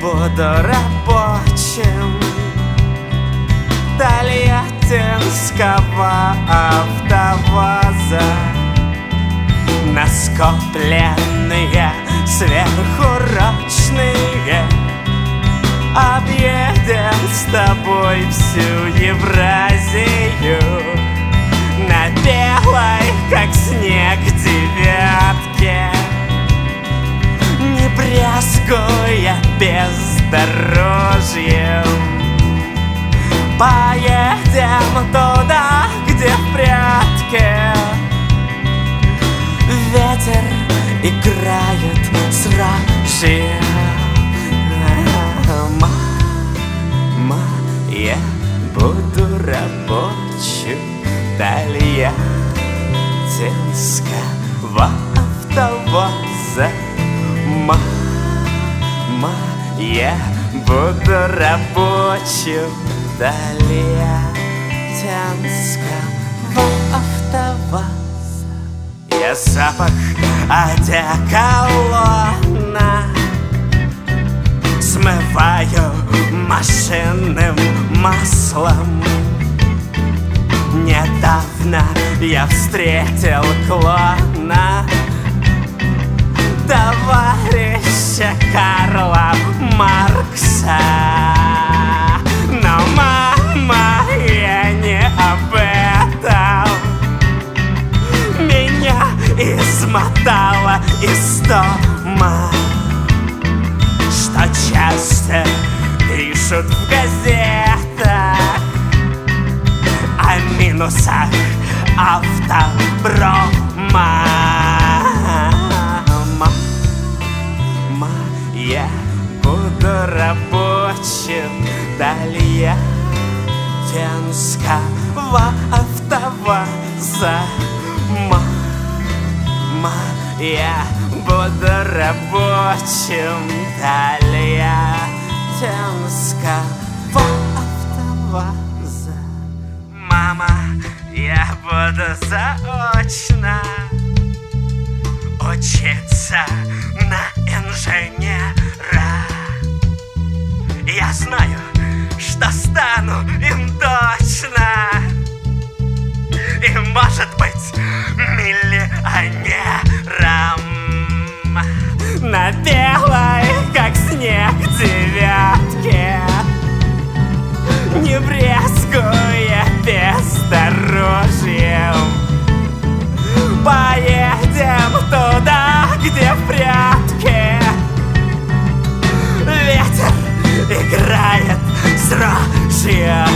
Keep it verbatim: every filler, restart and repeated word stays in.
буду рабочим тольяттинского автовоза. Наскопленные сверхурочные объедем с тобой всю Евразию на белой, как снег, девятке, не брезгуя бездорожьем. Поедем туда, где в прятке ветер играет с ружьем. Мама, я буду рабочим тольяттинского автовоза. Мама, я буду рабочим тольяттинского автовоза. Я запах одеколона смываю машинным маслом. Недавно я встретил клона, товарища Карла Маркса. Но, мама, я не об этом. Меня измотала истома, что часто пишут в газетах о минусах автопрома. Мама, я буду рабочим тольяттинского автовоза. Мама, я буду рабочим тольяттинского автовоза. Мама, я буду заочно учиться на инженера. Я знаю, что стану им точно, и, может быть, миллионером на белой, как снег, девятке, не брезгуя бездорожьем. Поедем туда, где в прятке ветер играет с ружьем.